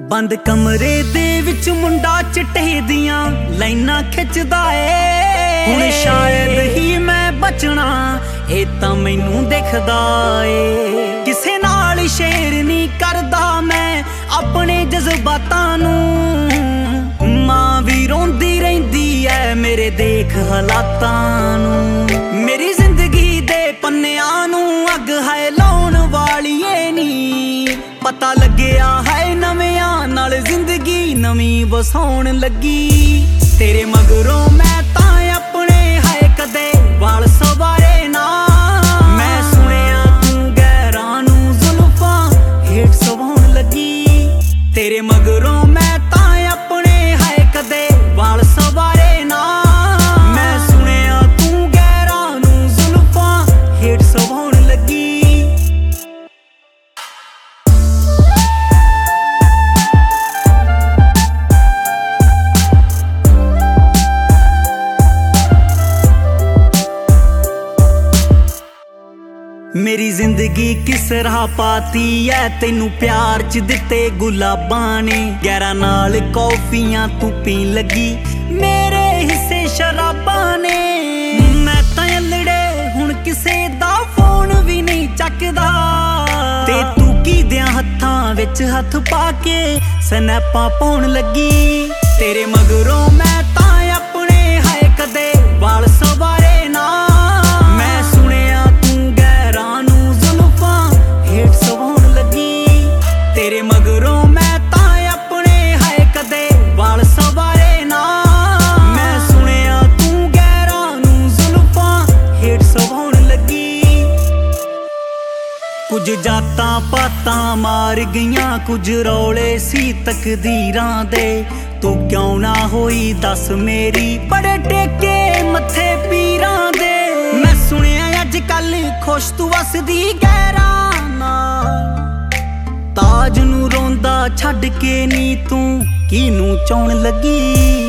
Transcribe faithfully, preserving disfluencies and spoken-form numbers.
ਬੰਦ ਕਮਰੇ ਦੇ ਵਿੱਚ ਮੁੰਡਾ ਚਿੱਟੇ ਦੀਆਂ ਲਾਈਨਾਂ ਖਿੱਚਦਾ ਏ। ਹੁਣ ਸ਼ਾਇਦ ਹੀ ਮੈਂ ਬਚਣਾ ਇਹ ਤਾਂ ਮੈਨੂੰ ਦਿਖਦਾ ਏ। ਕਿਸੇ ਨਾਲ ਸ਼ੇਅਰ ਨਹੀਂ ਕਰਦਾ ਮੈਂ ਆਪਣੇ ਜਜ਼ਬਾਤਾਂ ਨੂੰ। ਮਾਂ ਵੀ ਰੋਂਦੀ ਰਹਿੰਦੀ ਐ ਮੇਰੇ ਦੇਖ ਹਾਲਾਤਾਂ ਨੂੰ। ਮੇਰੀ ਜ਼ਿੰਦਗੀ ਦੇ ਪੰਨਿਆਂ ਨੂੰ ਅੱਗ ਹੈ ਲਾਉਣ ਵਾਲੀ ਏ ਨੀ। ਪਤਾ ਲੱਗਿਆ ਹੈ ਨਵਿਆਂ ਨਾਲ ਜ਼ਿੰਦਗੀ ਨਵੀਂ ਵਸਾਉਣ ਲੱਗੀ। ਤੇਰੇ ਮਗਰੋਂ ਮੈਂ ਤਾਂ ਆਪਣੇ ਹੈ ਕਦੇ ਵਾਲ ਸਵਾਰੇ ਨਾ। ਮੈਂ ਸੁਣਿਆ ਤੂੰ ਗੈਰਾਂ ਨੂੰ ਜ਼ੁਲਫਾਂ ਹੇਠ ਸਵਾਉਣ ਲੱਗੀ। ਤੇਰੇ ਮਗਰੋਂ ਮੈਂ ਤਾਂ ਆਪਣੇ ਹੈ ਕਦੇ ਵਾਲ ਸਵਾਰੇ ਨਾ। ਮੈਂ ਸੁਣਿਆ ਤੂੰ ਗੈਰਾਂ ਨੂੰ ਜ਼ੁਲਫਾਂ ਹੇਠ ਸਵਾਉਣ ਲੱਗੀ। ਮੇਰੀ ਜ਼ਿੰਦਗੀ ਕਿਸ ਰਾਹ ਪਾਤੀ ਐ ਤੈਨੂੰ ਪਿਆਰ ਚ ਦਿੱਤੇ ਗੁਲਾਬਾਂ ਨੇ। ਗੈਰਾਂ ਨਾਲ ਕੌਫੀਆਂ ਤੂੰ ਪੀਣ ਲੱਗੀ ਮੇਰੇ ਹਿੱਸੇ ਸ਼ਰਾਬਾਂ ਨੇ। ਮੈਂ ਤਾਂ ਅਲੜੇ ਹੁਣ ਕਿਸੇ ਦਾ ਫੋਨ ਵੀ ਨਹੀਂ ਚੱਕਦਾ। ਤੇ ਤੂੰ ਕਿਹਦਿਆਂ ਹੱਥਾਂ ਵਿੱਚ ਹੱਥ ਪਾ ਕੇ ਸਨੈਪਾਂ ਪਾਉਣ ਲੱਗੀ। ਤੇਰੇ ਮਗਰੋਂ ਮੈਂ ਤਾਂ ਆਪਣੇ ਹੈ ਕਦੇ ਵਾਲ ਸਵਾਰੇ ਨਾ। ਮੈਂ ਸੁਣਿਆ ਤੂੰ ਗੈਰਾਂ ਨੂੰ ਜ਼ੁਲਫਾਂ ਹੇਠ ਸਵਾਉਣ ਲੱਗੀ। ਤੇਰੇ ਮਗਰੋਂ ਮੈਂ ਤਾਂ ਆਪਣੇ ਹੈ ਕਦੇ ਵਾਲ ਸਵਾਰੇ ਨਾ। ਮੈਂ ਸੁਣਿਆ ਤੂੰ ਗੈਰਾਂ ਨੂੰ ਜ਼ੁਲਫਾਂ ਹੇਠ ਸਵਾਉਣ ਲੱਗੀ। ਕੁਝ ਜਾਤਾਂ ਪਾਤਾਂ ਮਾਰ ਗਈਆਂ ਕੁਝ ਰੌਲੇ ਸੀ ਤਕਦੀਰਾਂ ਦੇ। ਤੂੰ ਕਿਉਂ ਨਾ ਹੋਈ ਦੱਸ ਮੇਰੀ ਬੜੇ ਟੇਕੇ ਮੱਥੇ ਪੀਰਾਂ ਦੇ। ਮੈਂ ਸੁਣਿਆ ਅੱਜ ਕੱਲ ਖੁਸ਼ ਤੂੰ ਵਸਦੀ ਗੈਰਾਂ ਨਾਲ। ਤਾਜ ਨੂੰ ਰੋਂਦਾ ਛੱਡ ਕੇ ਨੀ ਤੂੰ ਕਿਹਨੂੰ ਚਾਹੁਣ ਲੱਗੀ।